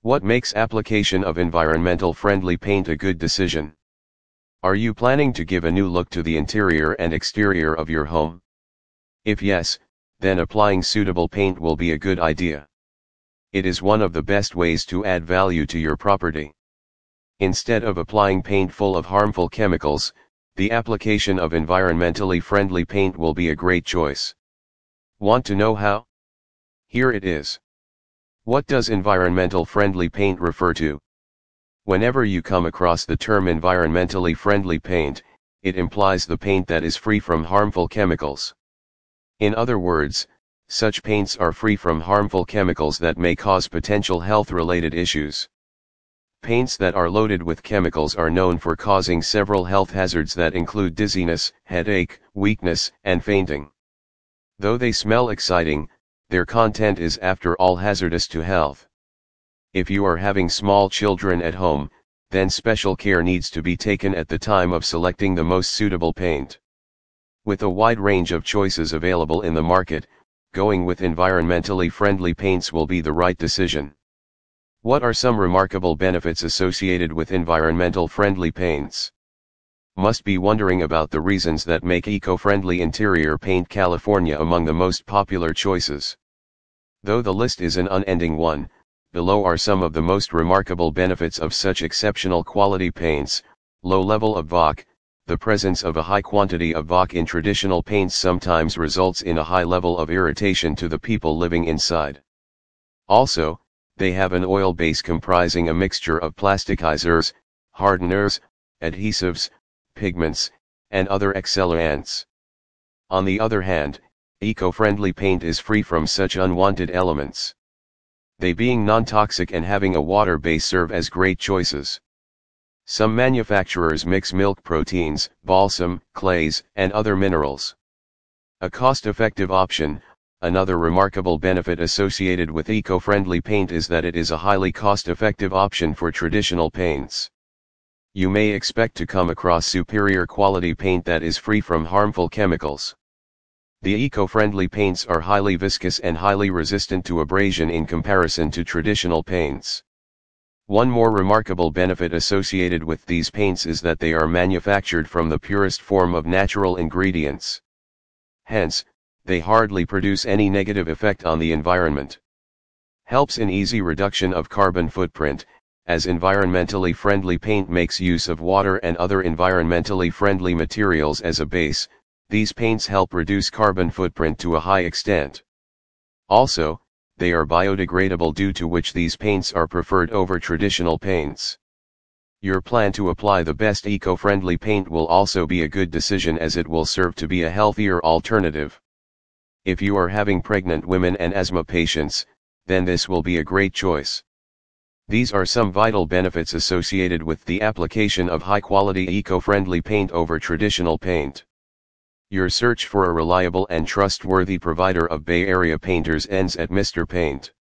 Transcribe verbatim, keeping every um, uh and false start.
What makes application of environmental friendly paint a good decision? Are you planning to give a new look to the interior and exterior of your home? If yes, then applying suitable paint will be a good idea. It is one of the best ways to add value to your property. Instead of applying paint full of harmful chemicals, the application of environmentally friendly paint will be a great choice. Want to know how? Here it is. What does environmental friendly paint refer to? Whenever you come across the term environmentally friendly paint, it implies the paint that is free from harmful chemicals. In other words, such paints are free from harmful chemicals that may cause potential health-related issues. Paints that are loaded with chemicals are known for causing several health hazards that include dizziness, headache, weakness, and fainting. Though they smell exciting, their content is after all hazardous to health. If you are having small children at home, then special care needs to be taken at the time of selecting the most suitable paint. With a wide range of choices available in the market, going with environmentally friendly paints will be the right decision. What are some remarkable benefits associated with environmental friendly paints? Must be wondering about the reasons that make eco-friendly interior paint California among the most popular choices. Though the list is an unending one, below are some of the most remarkable benefits of such exceptional quality paints. Low level of V O C. The presence of a high quantity of V O C in traditional paints sometimes results in a high level of irritation to the people living inside. Also, they have an oil base comprising a mixture of plasticizers, hardeners, adhesives, pigments, and other accelerants. On the other hand, eco-friendly paint is free from such unwanted elements. They being non-toxic and having a water base serve as great choices. Some manufacturers mix milk proteins, balsam, clays, and other minerals. A cost-effective option. Another remarkable benefit associated with eco-friendly paint is that it is a highly cost-effective option for traditional paints. You may expect to come across superior quality paint that is free from harmful chemicals. The eco-friendly paints are highly viscous and highly resistant to abrasion in comparison to traditional paints. One more remarkable benefit associated with these paints is that they are manufactured from the purest form of natural ingredients. Hence, they hardly produce any negative effect on the environment. Helps in easy reduction of carbon footprint, as environmentally friendly paint makes use of water and other environmentally friendly materials as a base. These paints help reduce carbon footprint to a high extent. Also, they are biodegradable, due to which these paints are preferred over traditional paints. Your plan to apply the best eco-friendly paint will also be a good decision, as it will serve to be a healthier alternative. If you are having pregnant women and asthma patients, then this will be a great choice. These are some vital benefits associated with the application of high-quality eco-friendly paint over traditional paint. Your search for a reliable and trustworthy provider of Bay Area painters ends at Mister Paint.